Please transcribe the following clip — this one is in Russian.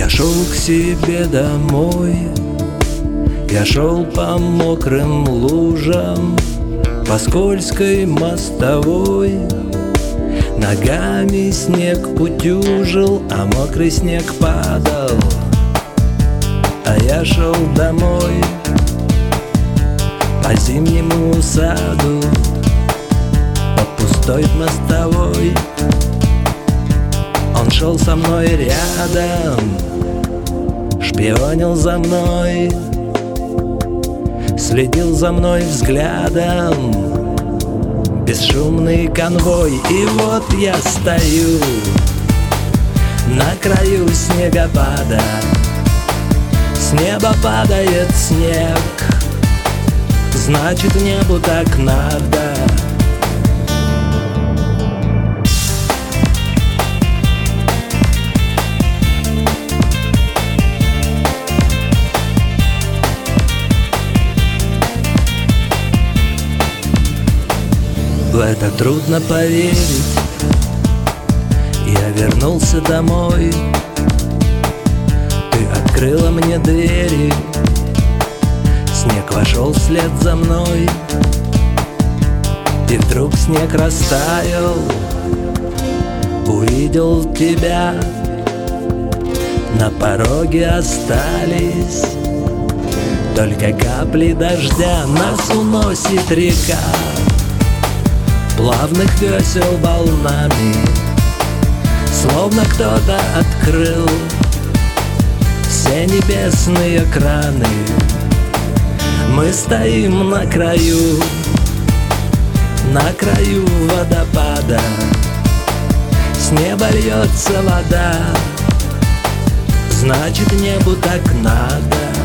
Я шел к себе домой, я шел по мокрым лужам, по скользкой мостовой. Ногами снег утюжил, а мокрый снег падал. А я шел домой по зимнему саду, по пустой мостовой. Он шел со мной рядом, шпионил за мной, следил за мной взглядом. Бесшумный конвой, и вот я стою на краю снегопада. С неба падает снег, значит, небу так надо. В это трудно поверить. Я вернулся домой, ты открыла мне двери, снег вошел вслед за мной. И вдруг снег растаял, увидел тебя, на пороге остались только капли дождя. Нас уносит река плавных весел волнами, словно кто-то открыл все небесные краны. Мы стоим на краю водопада, с неба льется вода, значит, небу так надо.